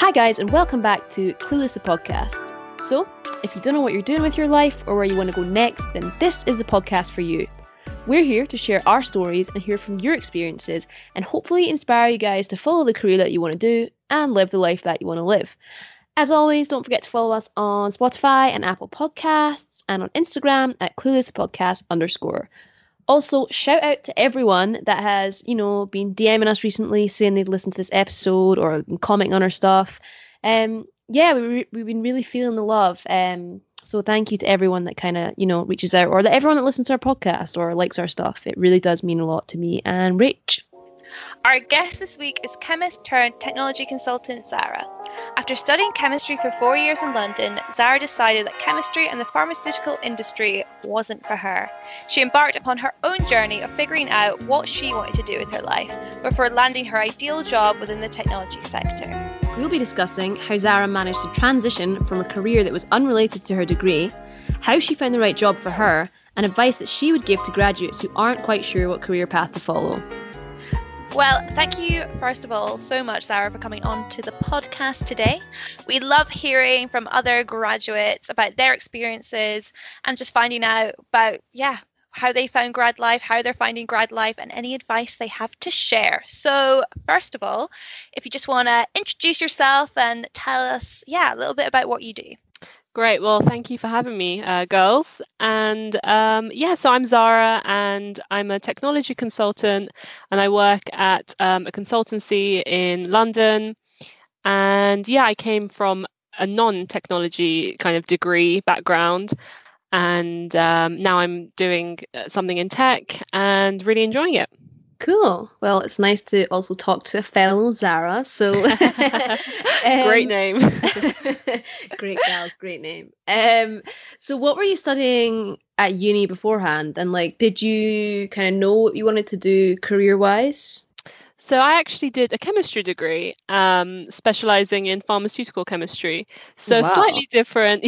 Hi guys, and welcome back to Clueless the podcast. So, if you don't know what you're doing with your life or where you want to go next, then this is the podcast for you. We're here to share our stories and hear from your experiences and hopefully inspire you guys to follow the career that you want to do and live the life that you want to live. As always, don't forget to follow us on Spotify and Apple Podcasts and on Instagram at cluelesspodcast_. Also, shout out to everyone that has, been DMing us recently saying they'd listened to this episode or been commenting on our stuff. We've been really feeling the love. So thank you to everyone that kind of, reaches out, or everyone that listens to our podcast or likes our stuff. It really does mean a lot to me and Rach. Our guest this week is chemist turned technology consultant Zara. After studying chemistry for 4 years in London, Zara decided that chemistry and the pharmaceutical industry wasn't for her. She embarked upon her own journey of figuring out what she wanted to do with her life before landing her ideal job within the technology sector. We'll be discussing how Zara managed to transition from a career that was unrelated to her degree, how she found the right job for her, and advice that she would give to graduates who aren't quite sure what career path to follow. Well, thank you, first of all, so much, Zara, for coming on to the podcast today. We love hearing from other graduates about their experiences and just finding out about, how they found grad life, how they're finding grad life, and any advice they have to share. So, first of all, if you just want to introduce yourself and tell us, a little bit about what you do. Great. Well, thank you for having me, girls. And so I'm Zara and I'm a technology consultant and I work at a consultancy in London. And I came from a non-technology kind of degree background. And now I'm doing something in tech and really enjoying it. Cool. Well, it's nice to also talk to a fellow Zara. So great name. Great gals, great name. So what were you studying at uni beforehand? And did you kind of know what you wanted to do career-wise? So I actually did a chemistry degree, specializing in pharmaceutical chemistry. So slightly different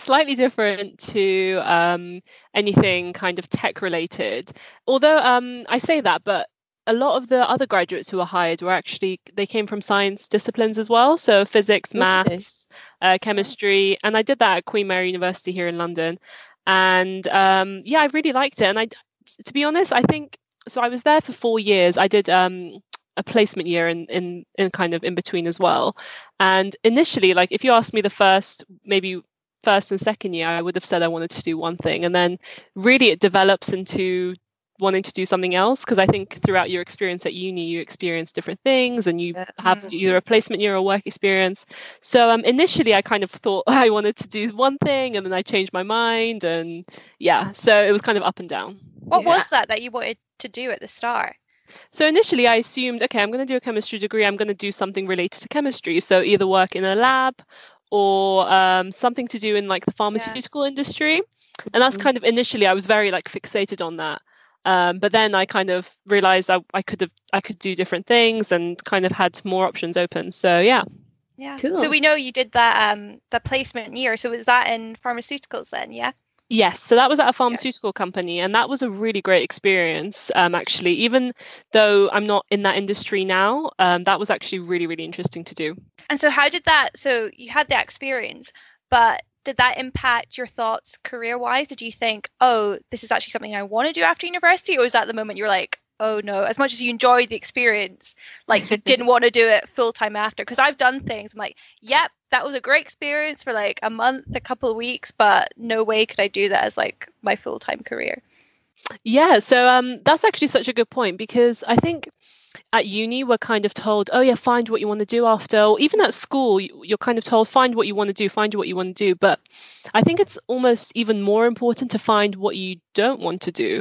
to anything kind of tech related. Although I say that, but a lot of the other graduates who were hired they came from science disciplines as well. So physics, maths, chemistry. And I did that at Queen Mary University here in London. And I really liked it. And to be honest, I think, so I was there for 4 years. I did a placement year in kind of in between as well. And initially, if you asked me the first and second year, I would have said I wanted to do one thing. And then really it develops into wanting to do something else, because I think throughout your experience at uni you experience different things and you have either a placement year or work experience. So initially I kind of thought I wanted to do one thing and then I changed my mind, and so it was kind of up and down. What was that you wanted to do at the start? So initially I assumed, okay, I'm going to do a chemistry degree, I'm going to do something related to chemistry, so either work in a lab or something to do in the pharmaceutical industry. And that's kind of initially I was very fixated on that. But then I kind of realized I could do different things and kind of had more options open. So yeah. Cool. So we know you did that the placement year. So was that in pharmaceuticals then? Yeah. Yes. So that was at a pharmaceutical company, and that was a really great experience. Actually, even though I'm not in that industry now, that was actually really, really interesting to do. And so how did that? So you had that experience, but did that impact your thoughts career-wise? Did you think, oh, this is actually something I want to do after university? Or was that the moment you were like, oh no, as much as you enjoyed the experience, you didn't want to do it full-time after? Because I've done things, I'm like, yep, that was a great experience for a month, a couple of weeks, but no way could I do that as my full-time career. Yeah, so that's actually such a good point, because I think at uni we're kind of told, find what you want to do after, or even at school you're kind of told, find what you want to do. But I think it's almost even more important to find what you don't want to do.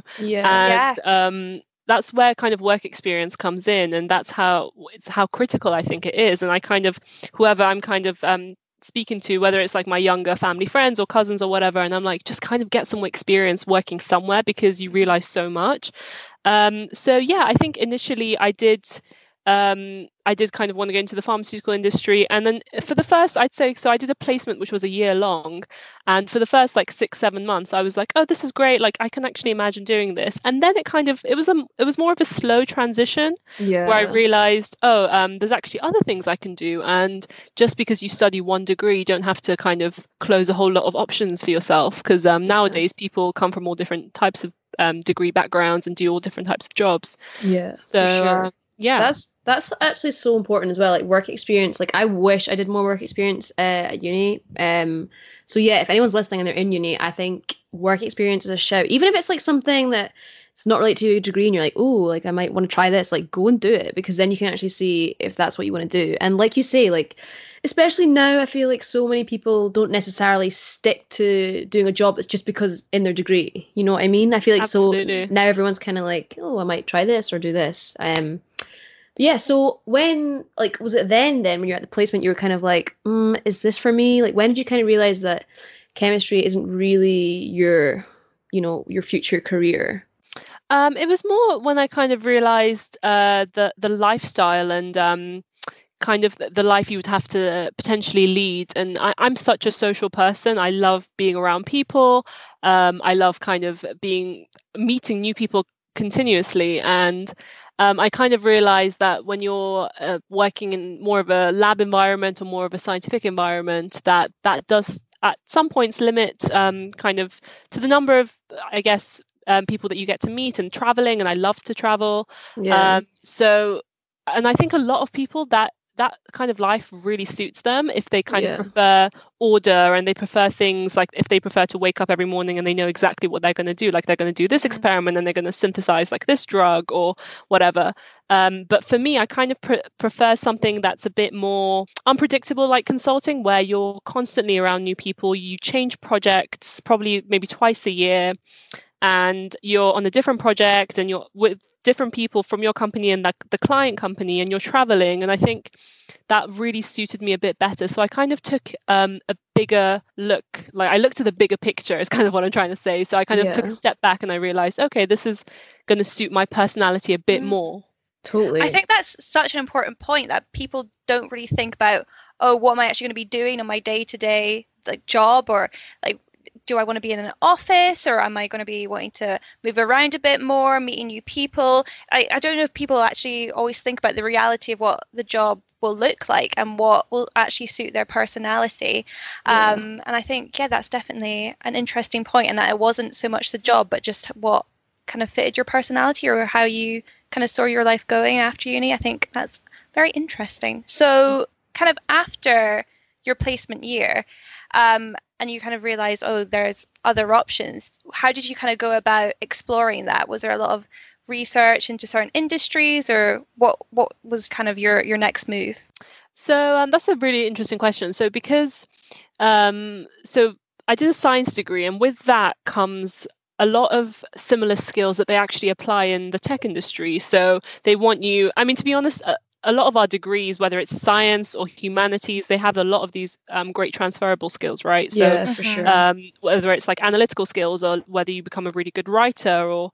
That's where kind of work experience comes in, and that's how critical I think it is. And I kind of, whoever I'm kind of speaking to, whether it's my younger family friends or cousins or whatever, and I'm just kind of get some experience working somewhere, because you realize so much. I think initially I did I did kind of want to go into the pharmaceutical industry. And then for the first, I'd say, so I did a placement which was a year long. And for the first like 6-7 months, I was like, oh, this is great. Like I can actually imagine doing this. And then it was more of a slow transition where I realized, there's actually other things I can do. And just because you study one degree, you don't have to kind of close a whole lot of options for yourself. Because nowadays people come from all different types of degree backgrounds and do all different types of jobs. Yeah, so for sure. Yeah, that's actually so important as well. Like work experience. Like I wish I did more work experience at uni. So yeah, if anyone's listening and they're in uni, I think work experience is a shout. Even if it's like something that it's not related to your degree, and you're like, oh, like I might want to try this. Like go and do it, because then you can actually see if that's what you want to do. And like you say, like especially now, I feel like so many people don't necessarily stick to doing a job that's just because in their degree. You know what I mean? I feel like Absolutely. So now everyone's kind of like, oh, I might try this or do this. Yeah, so when, like, was it then when you're at the placement, you were kind of like, is this for me? Like, when did you kind of realize that chemistry isn't really your future career? It was more when I kind of realized the lifestyle and kind of the life you would have to potentially lead. And I'm such a social person. I love being around people. I love kind of meeting new people continuously. And I kind of realized that when you're working in more of a lab environment or more of a scientific environment, that does at some points limit kind of to the number of, I guess, people that you get to meet and traveling. And I love to travel. Yeah. And I think a lot of people that kind of life really suits them if they kind of prefer order, and they prefer things like if they prefer to wake up every morning and they know exactly what they're going to do, like they're going to do this experiment and they're going to synthesize like this drug or whatever. But for me, I kind of prefer something that's a bit more unpredictable, like consulting, where you're constantly around new people. You change projects probably maybe twice a year, and you're on a different project and you're with different people from your company and the client company, and you're traveling. And I think that really suited me a bit better. So I kind of took a bigger look, like I looked at the bigger picture is kind of what I'm trying to say. So I kind of took a step back and I realized, okay, this is going to suit my personality a bit more. Totally. I think that's such an important point, that people don't really think about, oh, what am I actually going to be doing on my day-to-day like job, or like, do I want to be in an office, or am I going to be wanting to move around a bit more, meeting new people? I don't know if people actually always think about the reality of what the job will look like and what will actually suit their personality. And I think, that's definitely an interesting point, and that it wasn't so much the job, but just what kind of fitted your personality or how you kind of saw your life going after uni. I think that's very interesting. So kind of after your placement year, and you kind of realize, oh, there's other options. How did you kind of go about exploring that? Was there a lot of research into certain industries, or what was kind of your next move? So that's a really interesting question. So because so I did a science degree, and with that comes a lot of similar skills that they actually apply in the tech industry. So they want you, I mean, to be honest, a lot of our degrees, whether it's science or humanities, they have a lot of these great transferable skills, right? So for sure. Whether it's like analytical skills or whether you become a really good writer, or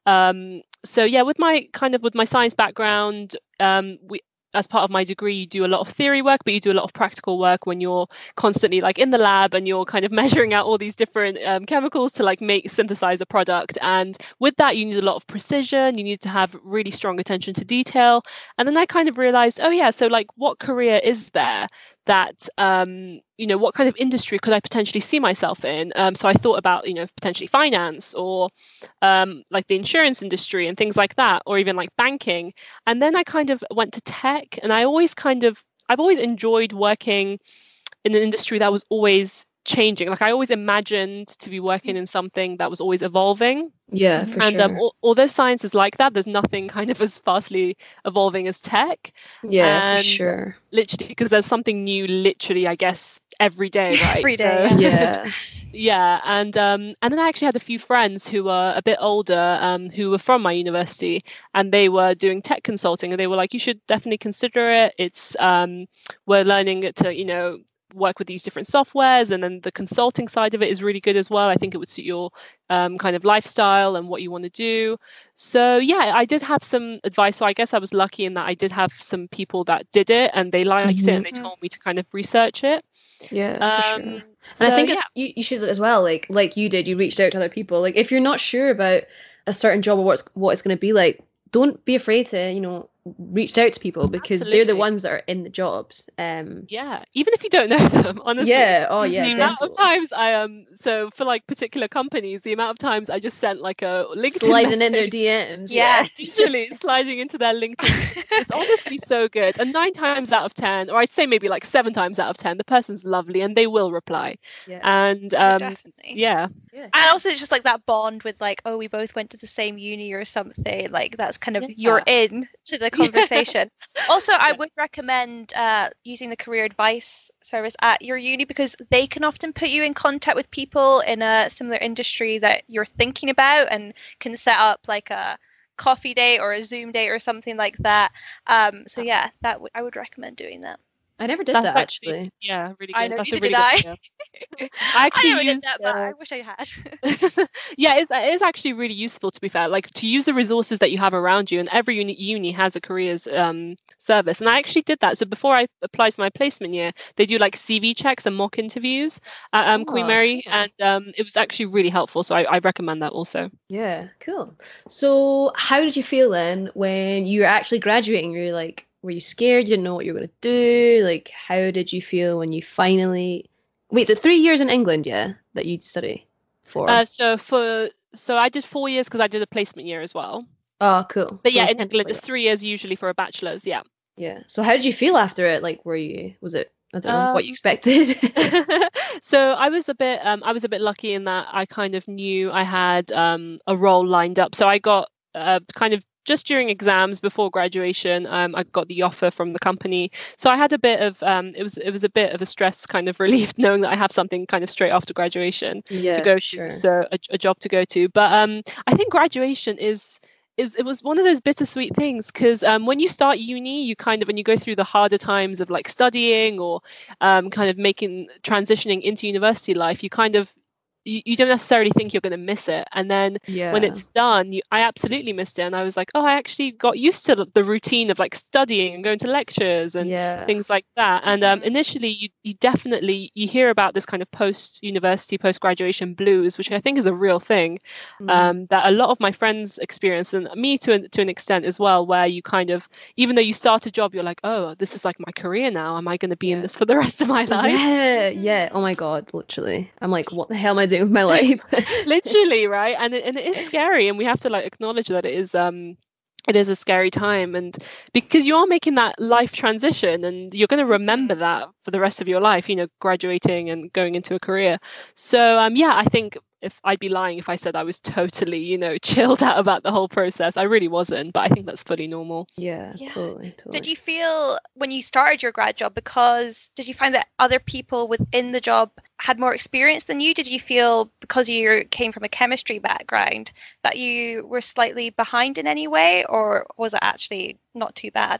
with my science background, as part of my degree, you do a lot of theory work, but you do a lot of practical work when you're constantly like in the lab and you're kind of measuring out all these different chemicals to like synthesize a product. And with that, you need a lot of precision. You need to have really strong attention to detail. And then I kind of realized, so like what career is there that, what kind of industry could I potentially see myself in? So I thought about, potentially finance or like the insurance industry and things like that, or even like banking. And then I kind of went to tech, and I've always enjoyed working in an industry that was always changing. Like I always imagined to be working in something that was always evolving. Yeah, for sure. Although science is like that, there's nothing kind of as fastly evolving as tech. Yeah, for sure. Literally, because there's something new, literally, I guess, every day, right? Every day. Yeah. Yeah, and then I actually had a few friends who were a bit older, who were from my university, and they were doing tech consulting, and they were like, "You should definitely consider it. It's we're learning it to, work with these different softwares, and then the consulting side of it is really good as well. I think it would suit your kind of lifestyle and what you want to do. So yeah, I did have some advice. So I guess I was lucky in that I did have some people that did it and they liked it, and they told me to kind of research it. Yeah, for sure. And I think you should as well, like you did, you reached out to other people. Like if you're not sure about a certain job or what it's going to be like, don't be afraid to, reach out to people, because they're the ones that are in the jobs. Yeah, even if you don't know them, honestly. Yeah, oh yeah. The amount of times so for like particular companies, the amount of times I just sent like a LinkedIn sliding message. in their DMs. Yeah, literally sliding into their LinkedIn. It's honestly so good. And 9 times out of 10, or I'd say maybe like 7 times out of 10, the person's lovely and they will reply. Yeah. And definitely. Yeah. And also it's just like that bond with like, oh, we both went to the same uni or something. Like that's kind of you're in to the conversation. Also, I would recommend using the career advice service at your uni, because they can often put you in contact with people in a similar industry that you're thinking about, and can set up like a coffee date or a Zoom date or something like that. So yeah, I would recommend doing that. I never did that actually. Yeah, really good. I know, That's neither a really did good idea. I never did that, but I wish I had. Yeah, it is actually really useful, to be fair, like to use the resources that you have around you, and every uni has a careers service, and I actually did that. So before I applied for my placement year, they do like CV checks and mock interviews at Queen Mary, and it was actually really helpful, so I recommend that also. Yeah, cool. So how did you feel then when you were actually graduating? You're like, were you scared? You didn't know what you were going to do? Like, how did you feel when you finally... Wait, so 3 years in England, yeah, that you'd study for? So I did 4 years because I did a placement year as well. Oh, cool. But yeah, in England, it's 3 years usually for a bachelor's, yeah. Yeah. So how did you feel after it? Like, was it, I don't know, what you expected? So I was a bit lucky in that I kind of knew I had a role lined up. So I got kind of just during exams before graduation, I got the offer from the company. So I had a bit of it was a bit of a stress kind of relief knowing that I have something kind of straight after graduation to go to, so a job to go to. But I think graduation it was one of those bittersweet things, because when you start uni, you kind of, when you go through the harder times of like studying or kind of transitioning into university life, you kind of you don't necessarily think you're going to miss it, and then when it's done, I absolutely missed it, and I was like, oh, I actually got used to the routine of like studying and going to lectures and things like that. And initially you definitely hear about this kind of post-university, post-graduation blues, which I think is a real thing, that a lot of my friends experience, and me to an extent as well, where you kind of, even though you start a job, you're like, oh, this is like my career now, am I going to be in this for the rest of my life? Yeah, oh my god, literally, I'm like, what the hell am I doing with my life? Literally, right? And it is scary, and we have to like acknowledge that it is a scary time, and because you are making that life transition, and you're going to remember that for the rest of your life, graduating and going into a career. So I think if I'd be lying if I said I was totally, chilled out about the whole process. I really wasn't, but I think that's fully normal. Yeah, totally. Did you feel when you started your grad job, did you find that other people within the job had more experience than you? Did you feel, because you came from a chemistry background, that you were slightly behind in any way, or was it actually not too bad?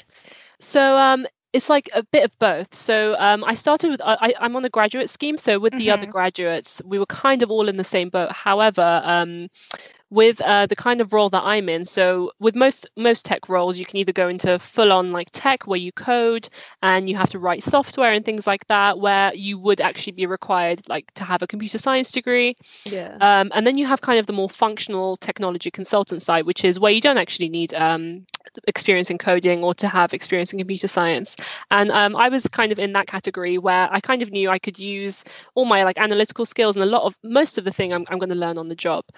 So it's like a bit of both. So I started with, I'm on a graduate scheme. So with the other graduates, we were kind of all in the same boat. However, with the kind of role that I'm in, so with most tech roles, you can either go into full on like tech where you code and you have to write software and things like that, where you would actually be required like to have a computer science degree. And then you have kind of the more functional technology consultant side, which is where you don't actually need experience in coding or to have experience in computer science. And I was kind of in that category where I kind of knew I could use all my like analytical skills, and most of the thing I'm going to learn on the job.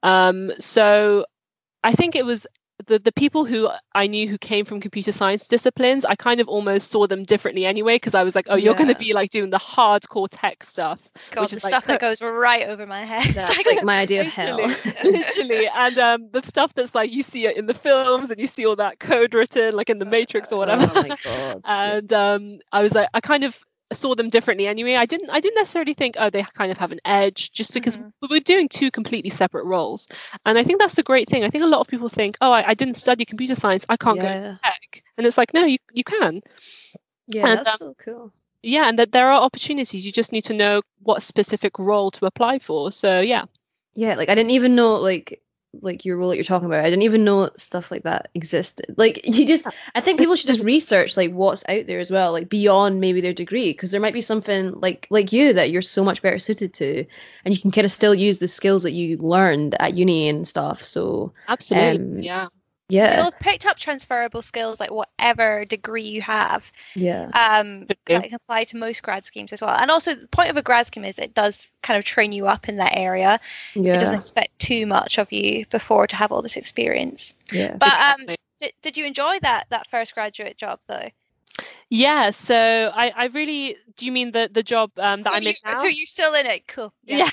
So I think it was the people who I knew who came from computer science disciplines, I kind of almost saw them differently anyway, because I was like, oh, you're going to be like doing the hardcore tech stuff. God, which is the stuff that goes right over my head. That's like my idea of hell. Literally. And the stuff that's like, you see it in the films and you see all that code written like in the Matrix or whatever. Oh my God. And I was like, I kind of saw them differently anyway. I didn't necessarily think, oh, they kind of have an edge, just because we were doing two completely separate roles. And I think that's the great thing. I think a lot of people think, oh, I didn't study computer science, I can't go into tech. And it's like, no, you can. Yeah, and that's so cool. Yeah, and that there are opportunities. You just need to know what specific role to apply for. So yeah. Yeah, like I didn't even know like your role that you're talking about. I didn't even know stuff like that existed. Like you just, I think people should just research like what's out there as well, like beyond maybe their degree, because there might be something like you that you're so much better suited to, and you can kind of still use the skills that you learned at uni and stuff. So Absolutely, yeah. Yeah. You'll have picked up transferable skills, like whatever degree you have. Yeah. That can apply to most grad schemes as well. And also the point of a grad scheme is it does kind of train you up in that area. Yeah. It doesn't expect too much of you before to have all this experience. Yeah. But Exactly. did you enjoy that first graduate job though? Yeah, so I really, do you mean the job that I'm in now? So you're still in it? Cool. Yeah.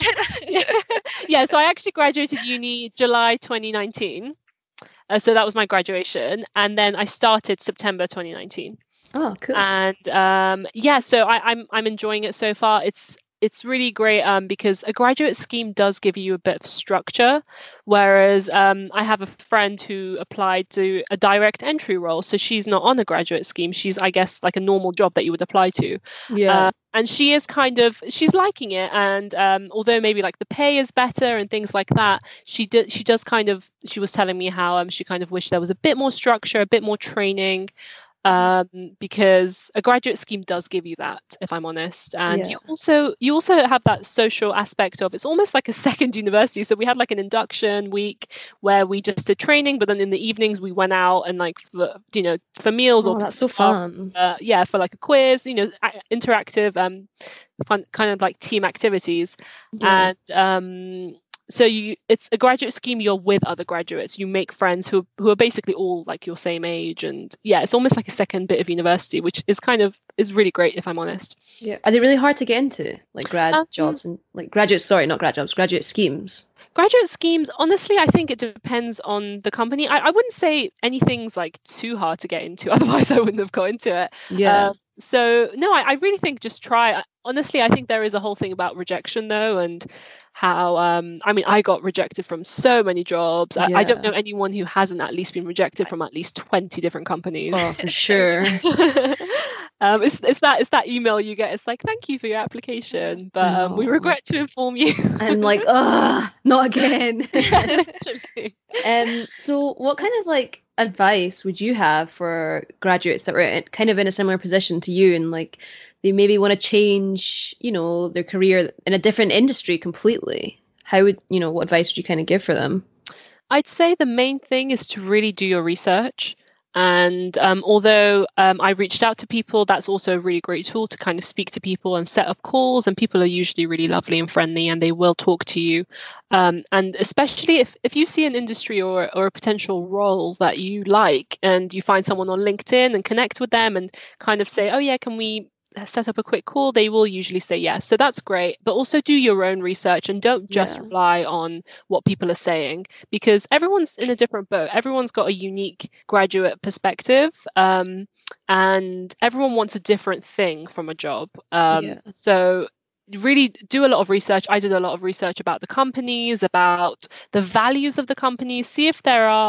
Yeah, so I actually graduated uni July 2019. So that was my graduation, and then I started September 2019. Oh, cool. And yeah, so I'm enjoying it so far. It's really great because a graduate scheme does give you a bit of structure, whereas I have a friend who applied to a direct entry role, so she's not on a graduate scheme. She's, I guess, like a normal job that you would apply to. Yeah. And she is she's liking it, and although maybe like the pay is better and things like that, she was telling me how she kind of wished there was a bit more structure, a bit more training. Because a graduate scheme does give you that, if I'm honest, and you also have that social aspect of, it's almost like a second university. So we had like an induction week where we just did training, but then in the evenings we went out and like for meals. Oh, that's so fun. For like a quiz, interactive fun kind of like team activities. And so it's a graduate scheme. You're with other graduates. You make friends who are basically all like your same age, and yeah, it's almost like a second bit of university, which is really great, if I'm honest. Yeah, are they really hard to get into, like grad jobs and like graduate schemes? Graduate schemes, honestly, I think it depends on the company. I wouldn't say anything's like too hard to get into, otherwise I wouldn't have got into it. Yeah. So no, I really think just try. Honestly, I think there is a whole thing about rejection though, and how I got rejected from so many jobs. I don't know anyone who hasn't at least been rejected from at least 20 different companies. Oh, for sure. It's that email you get. It's like, thank you for your application, but we regret to inform you. I'm like, not again. So what kind of like advice would you have for graduates that were kind of in a similar position to you, and like they maybe want to change, their career in a different industry completely? How would, what advice would you kind of give for them? I'd say the main thing is to really do your research. And although I reached out to people, that's also a really great tool to kind of speak to people and set up calls. And people are usually really lovely and friendly, and they will talk to you. And especially if you see an industry or a potential role that you like, and you find someone on LinkedIn and connect with them and kind of say, oh yeah, can we set up a quick call, they will usually say yes. So that's great. But also do your own research and don't just rely on what people are saying, because everyone's in a different boat. Everyone's got a unique graduate perspective, and everyone wants a different thing from a job. So really do a lot of research. I did a lot of research about the companies, about the values of the companies, see if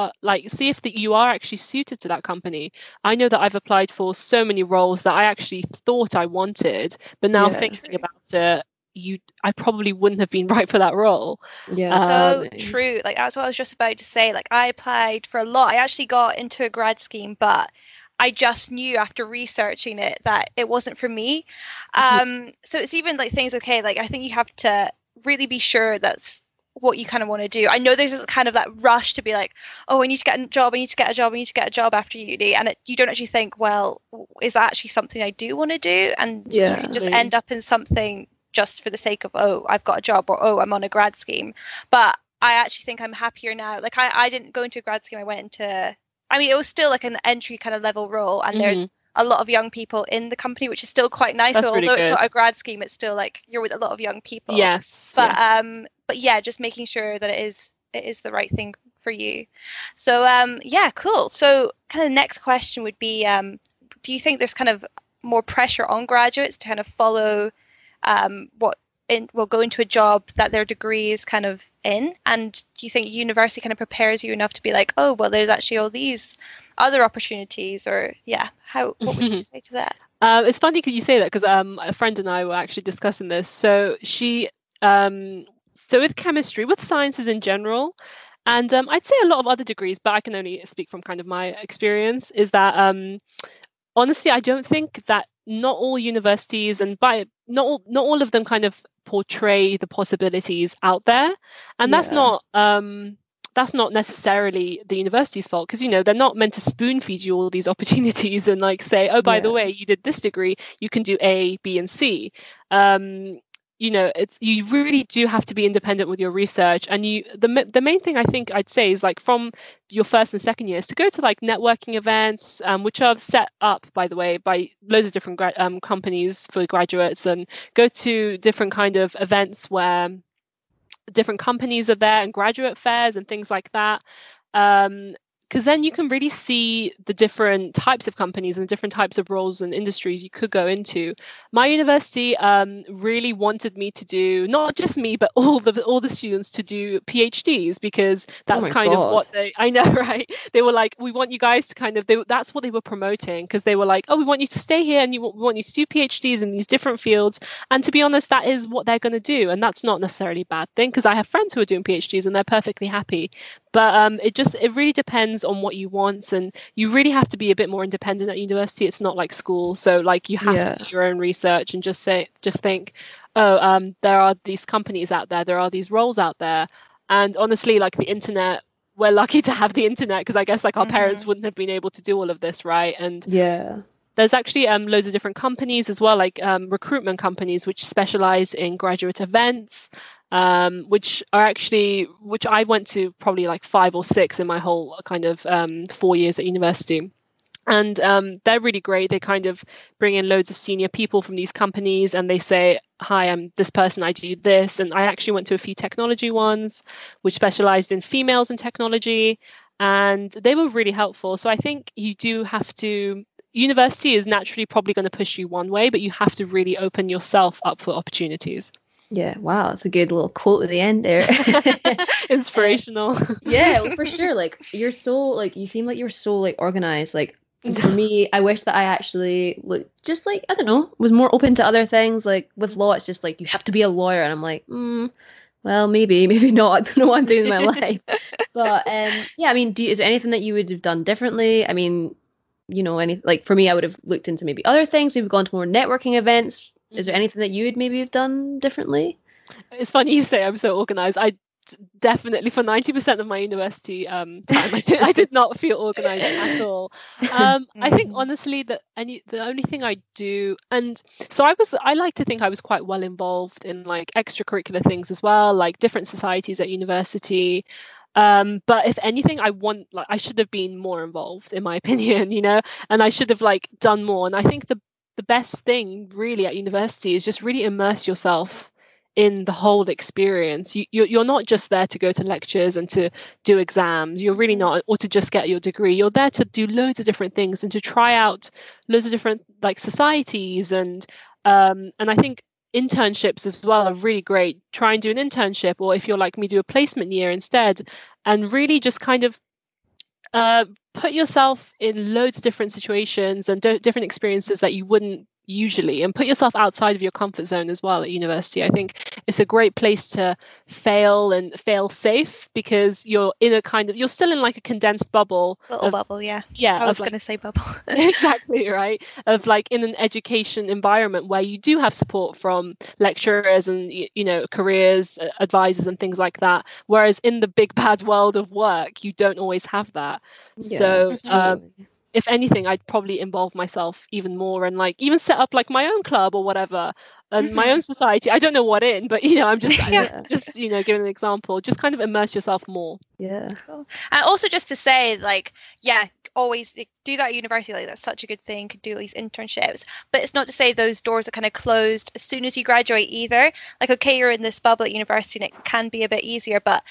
you are actually suited to that company. I know that I've applied for so many roles that I actually thought I wanted, but now thinking about it, I probably wouldn't have been right for that role. So true. Like that's what I was just about to say. Like I applied for a lot. I actually got into a grad scheme, but I just knew after researching it that it wasn't for me. So it's even like things, okay, like I think you have to really be sure that's what you kind of want to do. I know there's this kind of that rush to be like, oh, I need to get a job, I need to get a job, I need to get a job after uni. And you don't actually think, well, is that actually something I do want to do? And you can just end up in something just for the sake of, oh, I've got a job, or, oh, I'm on a grad scheme. But I actually think I'm happier now. Like I didn't go into a grad scheme. I went into, it was still like an entry kind of level role, and there's a lot of young people in the company, which is still quite nice. That's so really although good. It's not a grad scheme, it's still like you're with a lot of young people. Yes. But yeah, just making sure that it is the right thing for you. So cool. So kind of next question would be, do you think there's kind of more pressure on graduates to kind of follow go into a job that their degree is kind of in? And do you think university kind of prepares you enough to be like, oh, well, there's actually all these other opportunities? Or what would you say to that? It's funny because you say that because a friend and I were actually discussing this. So so with chemistry, with sciences in general, and I'd say a lot of other degrees, but I can only speak from kind of my experience, is that honestly, I don't think that not all universities and not all of them kind of portray the possibilities out there, and that's not necessarily the university's fault, because they're not meant to spoon feed you all these opportunities and like say, oh, by the way, you did this degree, you can do A, B, and C. You really do have to be independent with your research, and the main thing I think I'd say is like from your first and second years to go to like networking events, which are set up, by the way, by loads of different companies for graduates, and go to different kind of events where different companies are there and graduate fairs and things like that. Because then you can really see the different types of companies and the different types of roles and industries you could go into. My university really wanted me to do, not just me, but all the students to do PhDs, because that's of what I know, right? They were like, we want you guys to that's what they were promoting, because they were like, oh, we want you to stay here and we want you to do PhDs in these different fields. And to be honest, that is what they're going to do. And that's not necessarily a bad thing, because I have friends who are doing PhDs and they're perfectly happy. But it really depends on what you want, and you really have to be a bit more independent at university. It's not like school, so like you have to do your own research and just think, oh, there are these companies out there are these roles out there. And honestly, like the internet, we're lucky to have the internet, because I guess like our parents wouldn't have been able to do all of this, right? And there's actually loads of different companies as well, like recruitment companies which specialize in graduate events, which I went to probably like 5 or 6 in my whole kind of 4 years at university. And they're really great. They kind of bring in loads of senior people from these companies, and they say, hi, I'm this person, I do this. And I actually went to a few technology ones which specialized in females in technology, and they were really helpful. So I think you do have to, university is naturally probably going to push you one way, but you have to really open yourself up for opportunities. Yeah, wow, that's a good little quote at the end there. Inspirational. Yeah, well, for sure. Like you're so like, you seem like you're so like organized. Like for me, I wish that I actually just like, I don't know, was more open to other things. Like with law, it's just like you have to be a lawyer, and I'm like, well, maybe not. I don't know what I'm doing in my life. But yeah, I mean, is there anything that you would have done differently? I mean, like for me, I would have looked into maybe other things. We've gone to more networking events. Is there anything that you would maybe have done differently? It's funny you say I'm so organized. I definitely, for 90% of my university time, I did not feel organized at all. I think honestly that the only thing I do, and so I like to think I was quite well involved in like extracurricular things as well, like different societies at university. But if anything, I should have been more involved, in my opinion, and I should have like done more. And I think the best thing really at university is just really immerse yourself in the whole experience. You're not just there to go to lectures and to do exams. You're really not, or to just get your degree. You're there to do loads of different things and to try out loads of different like societies. And I think internships as well are really great. Try and do an internship, or if you're like me, do a placement year instead, and really just kind of put yourself in loads of different situations and different experiences that you wouldn't usually, and put yourself outside of your comfort zone as well at university. I think it's a great place to fail and fail safe, because you're still in like a condensed bubble. Bubble, yeah. I was going to say bubble. Exactly, right. Of like in an education environment where you do have support from lecturers and, careers advisors and things like that. Whereas in the big bad world of work, you don't always have that. Yeah. So, if anything, I'd probably involve myself even more and like even set up like my own club or whatever, and my own society. I don't know what in, but I'm just just giving an example. Just kind of immerse yourself more. Yeah. Cool. And also just to say, like, always do that at university. Like, that's such a good thing. Could do these internships, but it's not to say those doors are kind of closed as soon as you graduate either. Like, okay, you're in this bubble at university and it can be a bit easier, but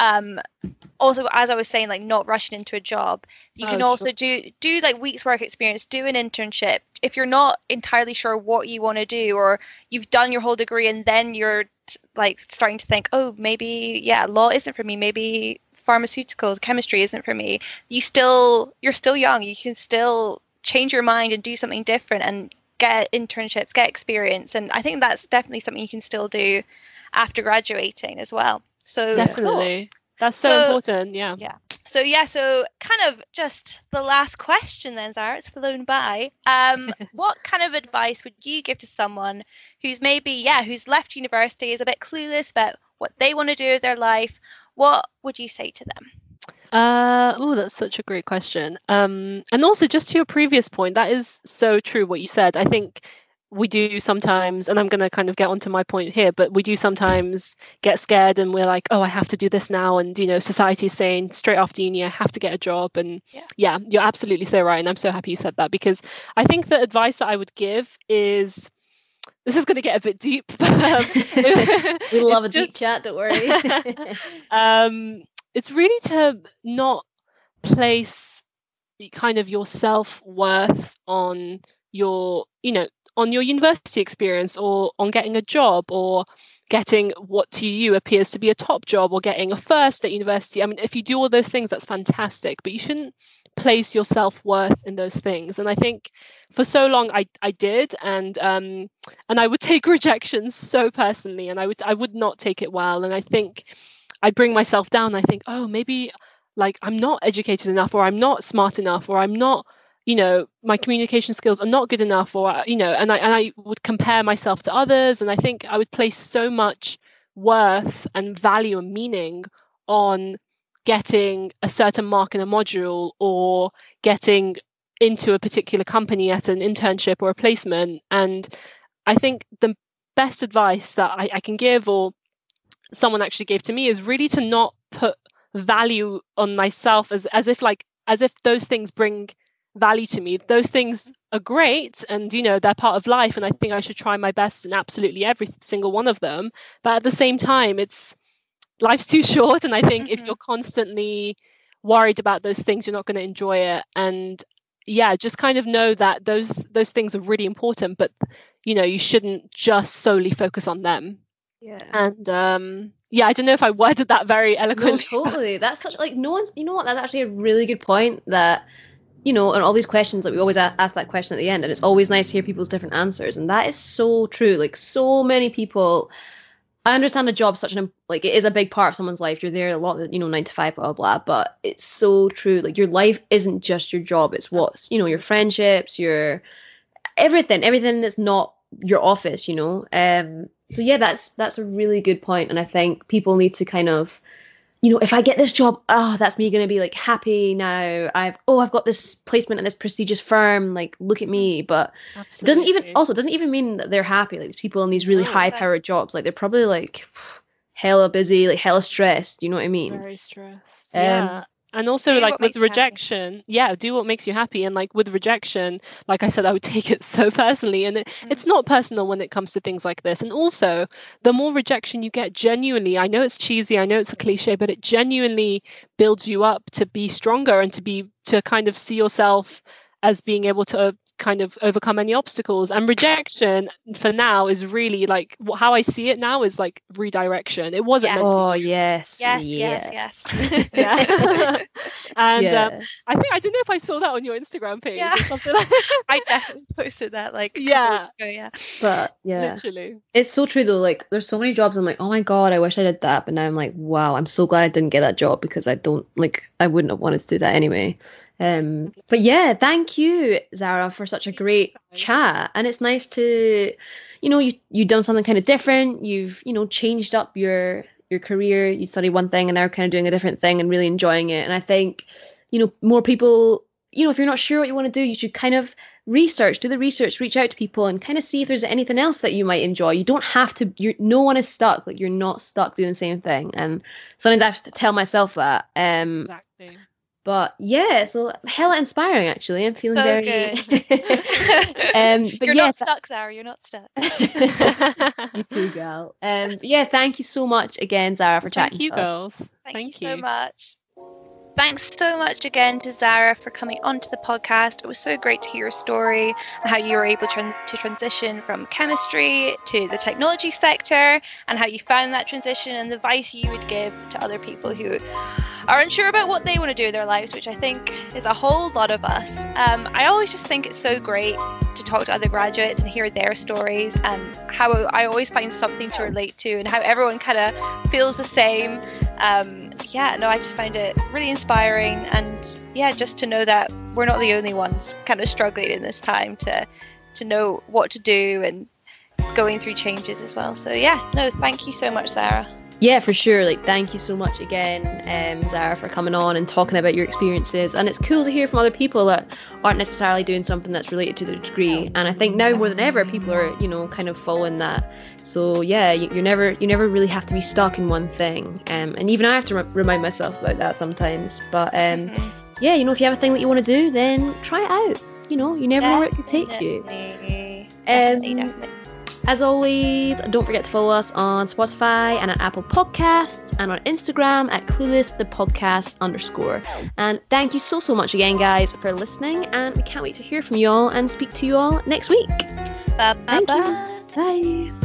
also, as I was saying, like, not rushing into a job. You can also do like weeks work experience, do an internship. If you're not entirely sure what you want to do, or you've done your whole degree and then you're like starting to think, oh, maybe law isn't for me, maybe pharmaceuticals, chemistry isn't for me, you're still young, you can still change your mind and do something different, and get internships, get experience. And I think that's definitely something you can still do after graduating as well. So definitely. Cool. That's so important. Yeah. So kind of just the last question then, Zara, it's flown by. What kind of advice would you give to someone who's maybe, who's left university, is a bit clueless about what they want to do with their life? What would you say to them? That's such a great question. And also just to your previous point, that is so true what you said. I think we do sometimes, and I'm going to kind of get onto my point here, but we do sometimes get scared and we're like, oh, I have to do this now. And, society is saying straight after uni, I have to get a job. And yeah, you're absolutely so right. And I'm so happy you said that, because I think the advice that I would give is, this is going to get a bit deep. We love a deep chat, don't worry. It's really to not place kind of your self-worth on your, on your university experience, or on getting a job, or getting what to you appears to be a top job, or getting a first at university. I mean, if you do all those things, that's fantastic, but you shouldn't place your self-worth in those things. And I think for so long I did, and I would take rejections so personally, and I would not take it well. And I think I bring myself down. I think, oh, maybe like I'm not educated enough, or I'm not smart enough, or I'm not, my communication skills are not good enough, or, and I would compare myself to others. And I think I would place so much worth and value and meaning on getting a certain mark in a module, or getting into a particular company at an internship or a placement. And I think the best advice that I can give, or someone actually gave to me, is really to not put value on myself as if those things bring value to me. Those things are great, and they're part of life, and I think I should try my best in absolutely every single one of them. But at the same time, life's too short, and I think if you're constantly worried about those things, you're not going to enjoy it. And just kind of know that those things are really important, but you shouldn't just solely focus on them. And I don't know if I worded that very eloquently. No, totally. That's such no one's, that's actually a really good point, that and all these questions, like we always ask that question at the end, and it's always nice to hear people's different answers. And that is so true. Like, so many people, I understand a job's such it is a big part of someone's life. You're there a lot, 9 to 5, blah, blah, blah. But it's so true. Like, your life isn't just your job. It's what's, your friendships, your everything that's not your office, So yeah, that's a really good point. And I think people need to kind of, if I get this job, that's me going to be like happy now. I've got this placement in this prestigious firm. Like, look at me. But it doesn't even mean that they're happy. Like, these people in these really high powered jobs, like they're probably like hella busy, like hella stressed. You know what I mean? Very stressed. Yeah. And also, like, with rejection, do what makes you happy. And like with rejection, like I said, I would take it so personally. And it's not personal when it comes to things like this. And also, the more rejection you get, genuinely, I know it's cheesy, I know it's a cliche, but it genuinely builds you up to be stronger, and to kind of see yourself as being able to kind of overcome any obstacles. And rejection for now is really like, how I see it now is like redirection. It wasn't yes. Yeah. And I think, I don't know if I saw that on your Instagram page or something like that. I definitely posted that like but literally, it's so true though. Like, there's so many jobs I'm like, oh my god, I wish I did that, but now I'm like, wow, I'm so glad I didn't get that job, because I wouldn't have wanted to do that anyway. But yeah, thank you, Zara, for such a great chat. And it's nice to, you've done something kind of different. You've, changed up your career. You studied one thing and now kind of doing a different thing and really enjoying it. And I think, more people, if you're not sure what you want to do, you should kind of do the research, reach out to people and kind of see if there's anything else that you might enjoy. You don't have to, no one is stuck. Like, you're not stuck doing the same thing. And sometimes I have to tell myself that. Exactly. But yeah, so hella inspiring, actually. I'm feeling so very good. But you're not stuck, Zara. You're not stuck. You too, girl. Yeah, thank you so much again, Zara, for chatting. Thank you, girls. Thank you so much. Thanks so much again to Zara for coming onto the podcast. It was so great to hear your story and how you were able to transition from chemistry to the technology sector, and how you found that transition, and the advice you would give to other people who are unsure about what they want to do in their lives, which I think is a whole lot of us. I always just think it's so great to talk to other graduates and hear their stories, and how I always find something to relate to, and how everyone kind of feels the same. I just find it really inspiring, and just to know that we're not the only ones kind of struggling in this time to know what to do and going through changes as well. So thank you so much, Zara. Yeah, for sure. Like, thank you so much again, Zara, for coming on and talking about your experiences. And it's cool to hear from other people that aren't necessarily doing something that's related to their degree. And I think now more than ever, people are, kind of following that. So yeah, you never really have to be stuck in one thing. And even I have to remind myself about that sometimes. But if you have a thing that you want to do, then try it out. You never know where it could take you. Definitely. As always, don't forget to follow us on Spotify and at Apple Podcasts, and on Instagram at cluelessthe_podcast_. And thank you so much again, guys, for listening, and we can't wait to hear from you all and speak to you all next week. Bye. Bye.